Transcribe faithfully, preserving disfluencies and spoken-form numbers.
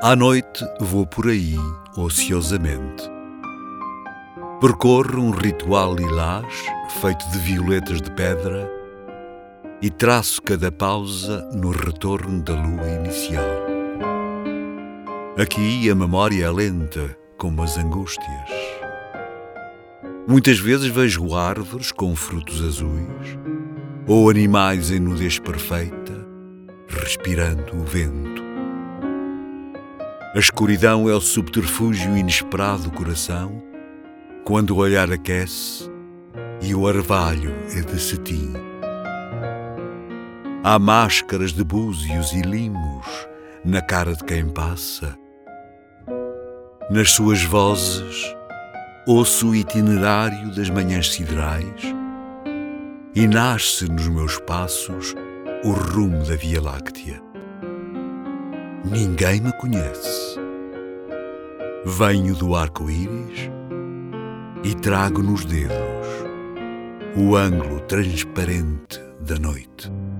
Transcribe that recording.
À noite vou por aí, ociosamente. Percorro um ritual lilás, feito de violetas de pedra, e traço cada pausa no retorno da lua inicial. Aqui a memória é lenta, como as angústias. Muitas vezes vejo árvores com frutos azuis, ou animais em nudez perfeita, respirando o vento. A escuridão é o subterfúgio inesperado do coração, quando o olhar aquece e o orvalho é de cetim. Há máscaras de búzios e limos na cara de quem passa. Nas suas vozes ouço o itinerário das manhãs siderais e nasce nos meus passos o rumo da Via Láctea. Ninguém me conhece. Venho do arco-íris e trago nos dedos o ângulo transparente da noite.